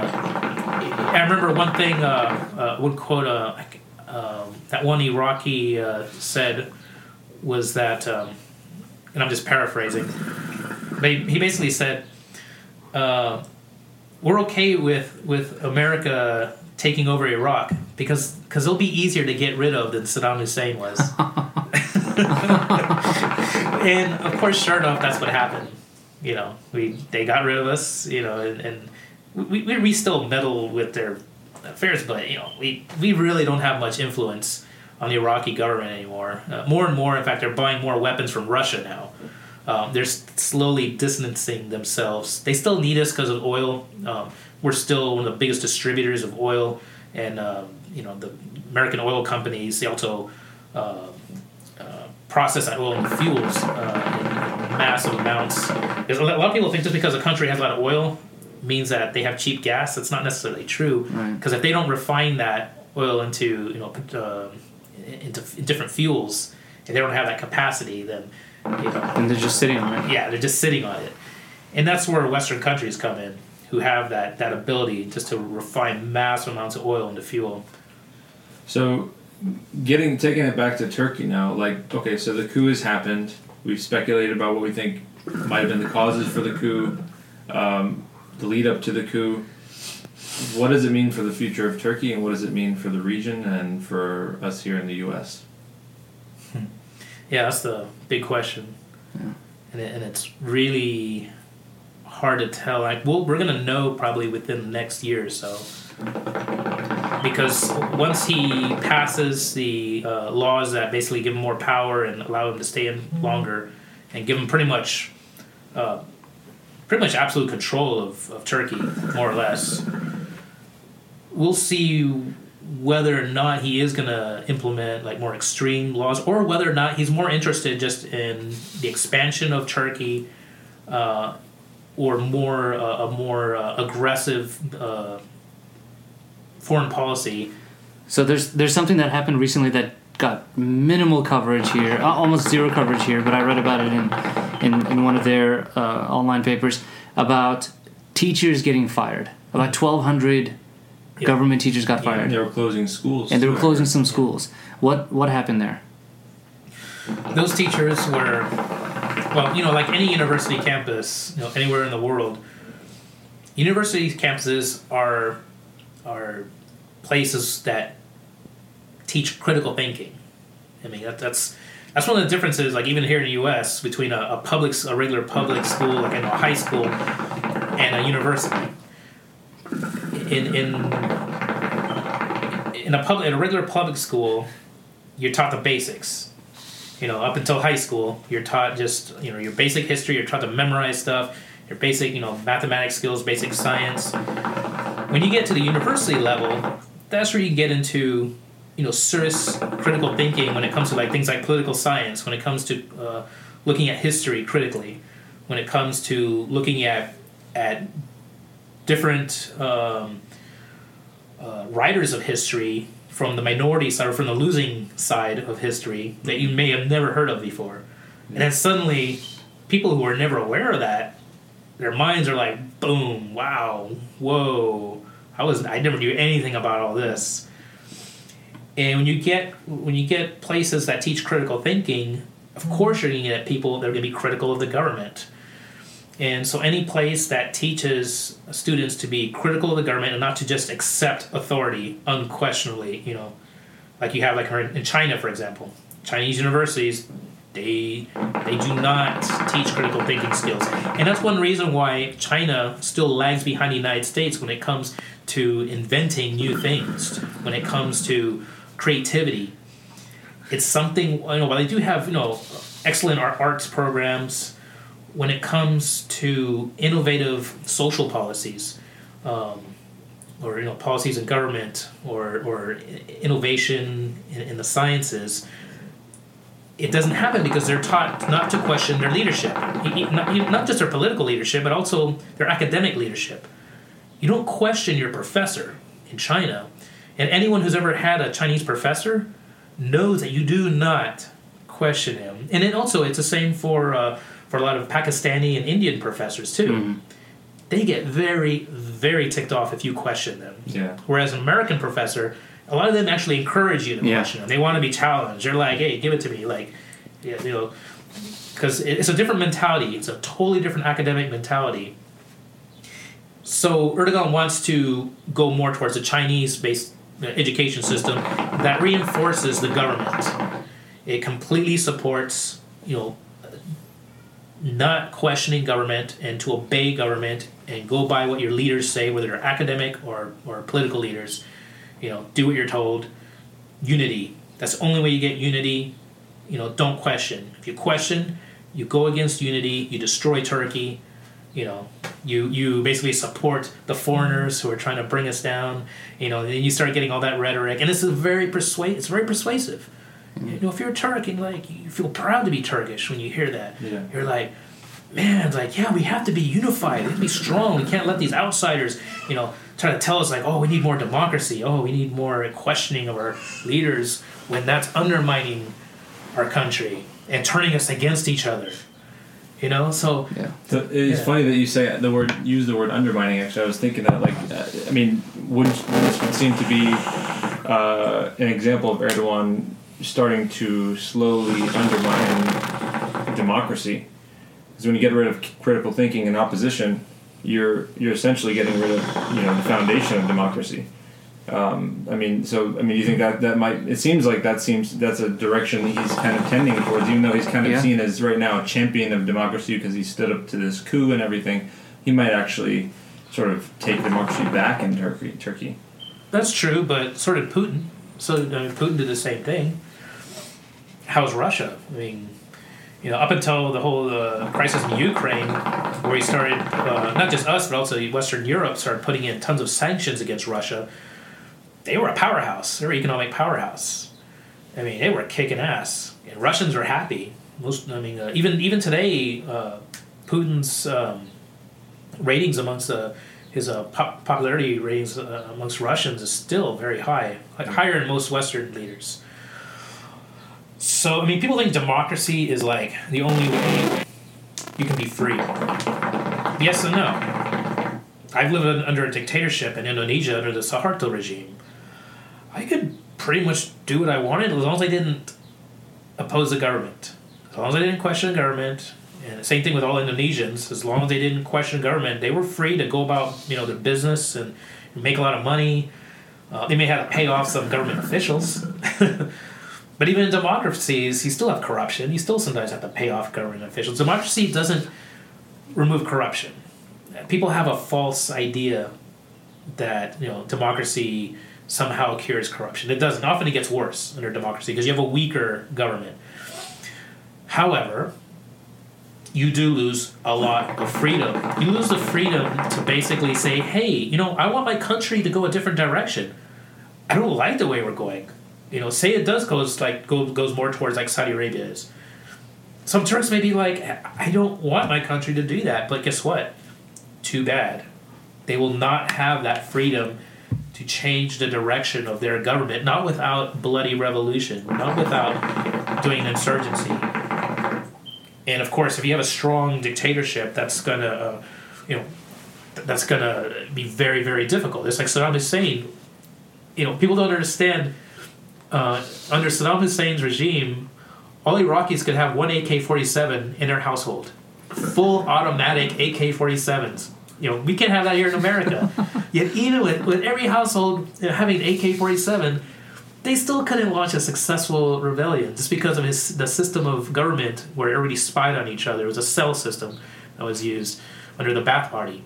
I remember one thing. Uh, uh, one quote. Uh, um, that one Iraqi uh, said was that, um, and I'm just paraphrasing. But he he basically said, uh, "We're okay with with America taking over Iraq because because it'll be easier to get rid of than Saddam Hussein was." And of course, sure enough, that's what happened. You know, we they got rid of us. You know, and, and we, we we still meddle with their affairs, but you know, we we really don't have much influence on the Iraqi government anymore. Uh, more and more, in fact, they're buying more weapons from Russia now. Um, they're s- slowly distancing themselves. They still need us because of oil. Um, we're still one of the biggest distributors of oil, and um, you know, the American oil companies, they also uh, uh, process that oil into fuels uh, in massive amounts. Because a lot of people think just because a country has a lot of oil means that they have cheap gas. That's not necessarily true. Right. Because if they don't refine that oil into you know uh, into f- different fuels, and they don't have that capacity, then you know, And they're just sitting on it. yeah, they're just sitting on it. And that's where Western countries come in, who have that, that ability just to refine massive amounts of oil into fuel. So, getting taking it back to Turkey now, like, okay, so the coup has happened. We've speculated about what we think might have been the causes for the coup, um, the lead up to the coup. What does it mean for the future of Turkey, and what does it mean for the region and for us here in the U S? Yeah, that's the big question. Yeah. And, it, and it's really hard to tell. Like, well, we're going to know probably within the next year or so. Because once he passes the uh, laws that basically give him more power and allow him to stay in longer and give him pretty much uh, pretty much absolute control of, of Turkey, more or less, we'll see whether or not he is going to implement like more extreme laws, or whether or not he's more interested just in the expansion of Turkey, uh, or more uh, a more uh, aggressive uh, foreign policy. So there's there's something that happened recently that got minimal coverage here, uh, almost zero coverage here, but I read about it in in, in one of their uh, online papers about teachers getting fired. About twelve hundred Yeah. government teachers got Yeah. fired. They were closing schools. And they were too, I closing heard. some schools. What what happened there? Those teachers were, well, you know, like any university campus, you know, anywhere in the world, university campuses are are places that teach critical thinking. I mean, that, that's that's one of the differences, like even here in the U S, between a, a public, a regular public school, like in a high school, and a university. In in in a public, in a regular public school, you're taught the basics. You know, up until high school, you're taught just, you know, your basic history. You're taught to memorize stuff. Your basic, you know, mathematics skills, basic science. When you get to the university level, that's where you get into, you know, serious critical thinking when it comes to like things like political science, when it comes to uh, looking at history critically, when it comes to looking at at different um, uh, writers of history from the minority side or from the losing side of history that you may have never heard of before. And then suddenly, people who are never aware of that, their minds are like, boom, wow, whoa, I was I never knew anything about all this. And when you get when you get places that teach critical thinking, of course you're going to get people that are going to be critical of the government. And so any place that teaches students to be critical of the government and not to just accept authority unquestionably, you know, like you have like in China, for example, Chinese universities, they they do not teach critical thinking skills. And that's one reason why China still lags behind the United States when it comes to inventing new things, when it comes to creativity. It's something, you know, while they do have, you know, excellent art, arts programs, when it comes to innovative social policies, um, or, you know, policies in government, or or innovation in, in the sciences, it doesn't happen because they're taught not to question their leadership, not, not just their political leadership, but also their academic leadership. You don't question your professor in China, and anyone who's ever had a Chinese professor knows that you do not question him. And then also, it's the same for uh, for a lot of Pakistani and Indian professors too. Mm-hmm. They get very, very ticked off if you question them. Yeah. Whereas an American professor, a lot of them actually encourage you to yeah. question them. They want to be challenged. They're like, "Hey, give it to me!" Like, yeah, you know, because it's a different mentality. It's a totally different academic mentality. So Erdogan wants to go more towards a Chinese-based education system that reinforces the government. It completely supports, you know, not questioning government and to obey government and go by what your leaders say, whether they're academic or, or political leaders. You know, do what you're told. Unity. That's the only way you get unity. You know, don't question. If you question, you go against unity, you destroy Turkey. You know, you you basically support the foreigners who are trying to bring us down. You know, and then you start getting all that rhetoric, and this is very persuasive. It's very persuasive. Mm-hmm. You know, if you're Turk and like you feel proud to be Turkish when you hear that, yeah. You're like, man, it's like, yeah, we have to be unified. We have to be strong. We can't let these outsiders, you know, try to tell us like, oh, we need more democracy. Oh, we need more questioning of our leaders, when that's undermining our country and turning us against each other. You know, so yeah. So it's yeah. funny that you say the word, use the word undermining. Actually, I was thinking that, like, uh, I mean, wouldn't this would seem to be uh, an example of Erdogan starting to slowly undermine democracy? Because when you get rid of critical thinking and opposition, you're you're essentially getting rid of, you know, the foundation of democracy. Um, I mean, so I mean, you think that that might? It seems like that seems that's a direction that he's kind of tending towards, even though he's kind of yeah. seen as right now a champion of democracy because he stood up to this coup and everything. He might actually sort of take democracy back in Turkey. Turkey. That's true, but so did Putin. So I mean, Putin did the same thing. How's Russia? I mean, you know, up until the whole uh, crisis in Ukraine, where he started, uh, not just us, but also Western Europe started putting in tons of sanctions against Russia. They were a powerhouse. They were an economic powerhouse. I mean, they were kicking ass. And Russians were happy. Most, I mean, uh, even even today, uh, Putin's um, ratings amongst the his uh, pop- popularity ratings uh, amongst Russians is still very high, like higher than most Western leaders. So, I mean, people think democracy is like the only way you can be free. Yes and no. I've lived under a dictatorship in Indonesia under the Suharto regime. I could pretty much do what I wanted as long as I didn't oppose the government. As long as I didn't question the government. And the same thing with all Indonesians. As long as they didn't question the government, they were free to go about, you know, their business and make a lot of money. Uh, they may have to pay off some government officials. But even in democracies, you still have corruption. You still sometimes have to pay off government officials. Democracy doesn't remove corruption. People have a false idea that, you know, democracy somehow cures corruption. It doesn't. Often it gets worse under democracy because you have a weaker government. However, you do lose a lot of freedom. You lose the freedom to basically say, hey, you know, I want my country to go a different direction. I don't like the way we're going. You know, say it does goes like go, goes more towards like Saudi Arabia is. Some Turks may be like, I don't want my country to do that, but guess what? Too bad. They will not have that freedom to change the direction of their government, not without bloody revolution, not without doing an insurgency. And of course, if you have a strong dictatorship, that's gonna, uh, you know, that's gonna be very, very difficult. It's like Saddam Hussein. You know, people don't understand. Uh, under Saddam Hussein's regime, all Iraqis could have one A K forty-seven in their household, full automatic A K forty-sevens. You know, we can't have that here in America. Yet even with, with every household you know, having an A K forty-seven, they still couldn't launch a successful rebellion just because of his the system of government where everybody spied on each other. It was a cell system that was used under the Ba'ath Party.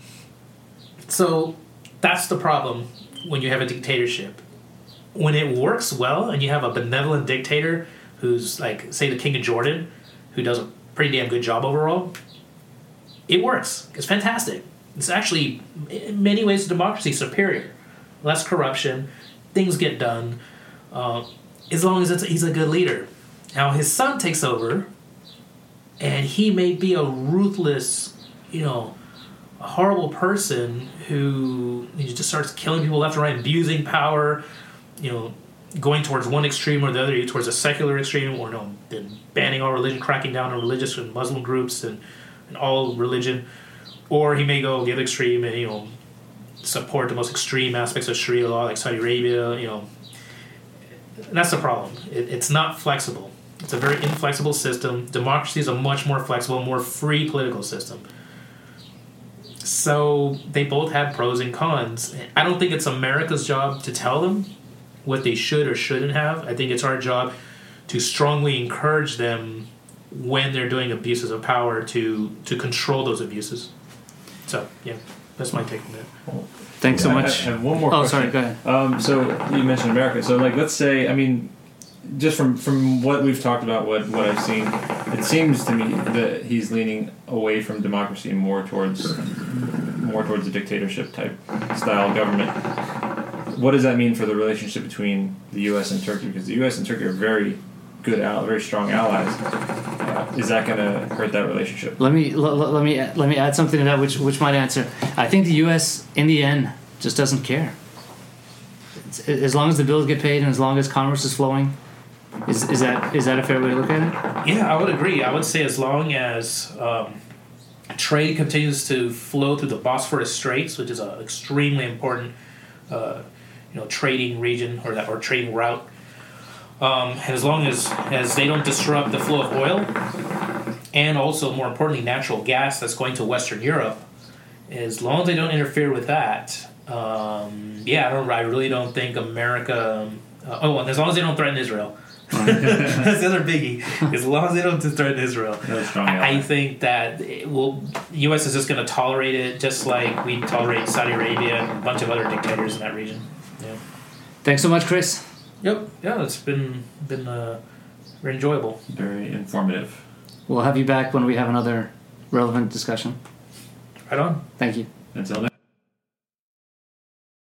So that's the problem when you have a dictatorship. When it works well and you have a benevolent dictator who's like, say, the King of Jordan, who does a pretty damn good job overall, it works. It's fantastic. It's actually, in many ways, democracy superior. Less corruption, things get done, uh, as long as it's, he's a good leader. Now, his son takes over, and he may be a ruthless, you know, a horrible person who you know, just starts killing people left and right, abusing power, you know, going towards one extreme or the other, towards a secular extreme, or no, then banning all religion, cracking down on religious and Muslim groups and, and all religion. Or he may go the other extreme and, you know, support the most extreme aspects of Sharia law, like Saudi Arabia, you know. And that's the problem. It, it's not flexible. It's a very inflexible system. Democracy is a much more flexible, more free political system. So they both have pros and cons. I don't think it's America's job to tell them what they should or shouldn't have. I think it's our job to strongly encourage them when they're doing abuses of power to, to control those abuses. So, yeah, that's my take on that. Well, Thanks yeah, so much. I have one more oh, question. sorry, go ahead. Um, so you mentioned America. So, like, let's say, I mean, just from, from what we've talked about, what, what I've seen, it seems to me that he's leaning away from democracy and more towards more towards a dictatorship type style government. What does that mean for the relationship between the U S and Turkey? Because the U S and Turkey are very good, al- very strong allies. Uh, is that going to hurt that relationship? Let me l- l- let me let me add something to that, which which might answer. I think the U S in the end just doesn't care. It's, as long as the bills get paid and as long as commerce is flowing, is is that is that a fair way to look at it? Yeah, I would agree. I would say as long as um, trade continues to flow through the Bosphorus Straits, which is an extremely important, uh, you know, trading region or that or trading route, um, and as long as as they don't disrupt the flow of oil, and also more importantly, natural gas that's going to Western Europe, as long as they don't interfere with that, um, yeah, I don't. I really don't think America. Uh, oh, and as long as they don't threaten Israel. That's the other biggie. As long as they don't threaten Israel, I, I think that it will, the U S is just going to tolerate it, just like we tolerate Saudi Arabia and a bunch of other dictators in that region. Yeah. Thanks so much, Chris. Yep. Yeah, it's been been uh, very enjoyable. Very informative. We'll have you back when we have another relevant discussion. Right on. Thank you. Until next.